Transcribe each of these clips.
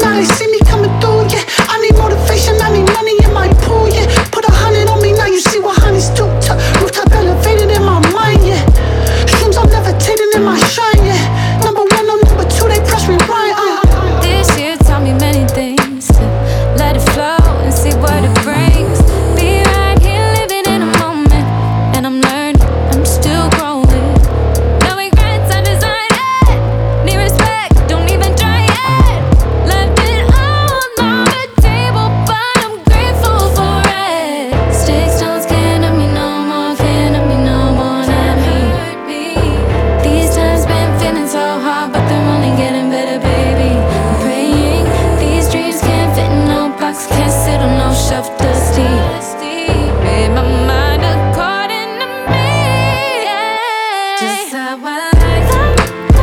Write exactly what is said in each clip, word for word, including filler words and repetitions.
now they see me coming through, yeah. I need motivation, I need money in my pool, yeah. Put a hundred on me, now you see what honey's do. Rooftop elevated in my mind, yeah. Shrooms I'm levitating in my shine, yeah. Number one, no number two, they press rewind, uh. This year taught me many things, to let it flow and see what it brings. Be right here living in a moment, and I'm learning, I'm still growing. No regrets, I designed it. Need respect, don't even try it. Left it all on the table, but I'm grateful for it. Sticks, stones can't hurt me no more, can't hurt me no more, not me. These times been feeling so hard, but they're only getting better, baby. I'm praying these dreams can't fit in no box, can't sit on no shelf, dusty. Made my mind according to me, yeah. Just how I like it.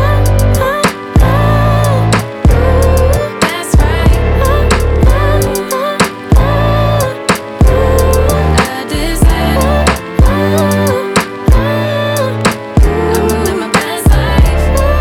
That's right. I deserve it. I'm living my best life.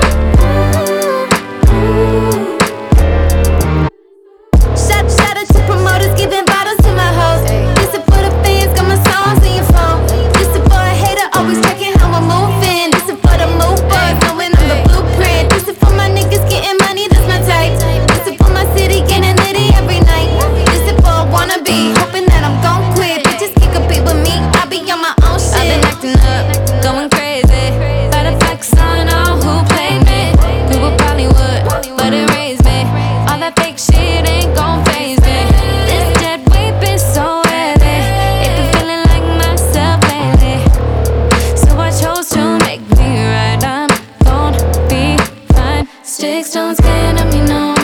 Shout, shout out to promoters, giving bottles to my hoes. This is for the fans, got my songs in your phone. This is for a hater, always checking how I'm moving. This is for the movers, knowing I'm the blueprint. This is for my niggas getting money, that's my type. This is for my city, getting litty every night. This is for a wannabe, hoping that I'm gon' quit. Bitches can't compete with me, I be on my own shit. I've been acting up, going crazy. Gotta flex on all who played me. We were Bollywood, but it raised me. All that fake shit ain't gon' faze me. This dead weight been so heavy. It been feeling like myself lately. So I chose to make me right. I'm gon' be fine. Sticks, stones can't hurt me no